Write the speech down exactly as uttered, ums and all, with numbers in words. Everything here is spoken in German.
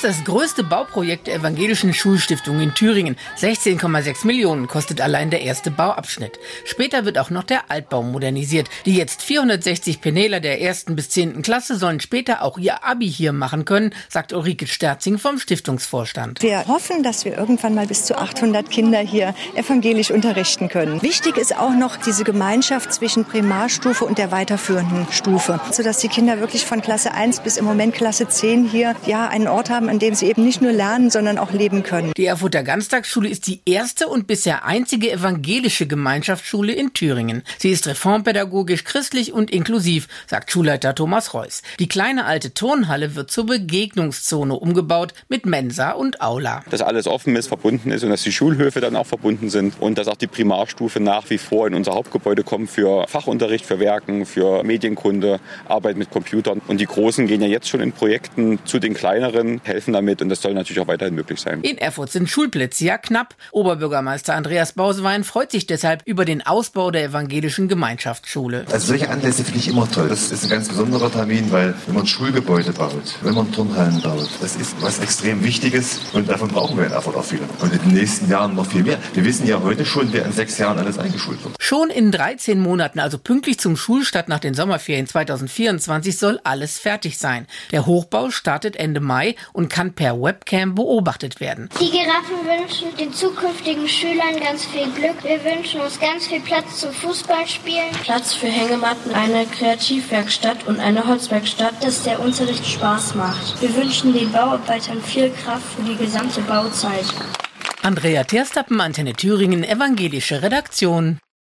ist das größte Bauprojekt der Evangelischen Schulstiftung in Thüringen. sechzehn Komma sechs Millionen kostet allein der erste Bauabschnitt. Später wird auch noch der Altbau modernisiert. Die jetzt vierhundertsechzig Penneler der ersten bis zehnten Klasse sollen später auch ihr Abi hier machen können, sagt Ulrike Sterzing vom Stiftungsvorstand. Wir hoffen, dass wir irgendwann mal bis zu achthundert Kinder hier evangelisch unterrichten können. Wichtig ist auch noch diese Gemeinschaft zwischen Primarstufe und der weiterführenden Stufe, sodass die Kinder wirklich von Klasse eins bis im Moment Klasse zehn hier ja einen Ort haben, an dem sie eben nicht nur lernen, sondern auch leben können. Die Erfurter Ganztagsschule ist die erste und bisher einzige evangelische Gemeinschaftsschule in Thüringen. Sie ist reformpädagogisch, christlich und inklusiv, sagt Schulleiter Thomas Reuss. Die kleine alte Turnhalle wird zur Begegnungszone umgebaut mit Mensa und Aula. Dass alles offen ist, verbunden ist und dass die Schulhöfe dann auch verbunden sind und dass auch die Primarstufe nach wie vor in unser Hauptgebäude kommt für Fachunterricht, für Werken, für Medienkunde, Arbeit mit Computern. Und die Großen gehen ja jetzt schon in Projekten zu den Kleineren, helfen damit und das soll natürlich auch weiterhin möglich sein. In Erfurt sind Schulplätze ja knapp. Oberbürgermeister Andreas Bausewein freut sich deshalb über den Ausbau der evangelischen Gemeinschaftsschule. Also solche Anlässe finde ich immer toll. Das ist ein ganz besonderer Termin, weil wenn man Schulgebäude baut, wenn man Turnhallen baut, das ist was extrem Wichtiges und davon brauchen wir in Erfurt auch viele. Und in den nächsten Jahren noch viel mehr. Wir wissen ja heute schon, wer in sechs Jahren alles eingeschult wird. Schon in dreizehn Monaten, also pünktlich zum Schulstart nach den Sommerferien zweitausendvierundzwanzig, soll alles fertig sein. Der Hochbau startet Ende Mai und kann per Webcam beobachtet werden. Die Giraffen wünschen den zukünftigen Schülern ganz viel Glück. Wir wünschen uns ganz viel Platz zum Fußballspielen. Platz für Hängematten, eine Kreativwerkstatt und eine Holzwerkstatt, dass der Unterricht Spaß macht. Wir wünschen den Bauarbeitern viel Kraft für die gesamte Bauzeit. Andrea Terstappen, Antenne Thüringen, evangelische Redaktion.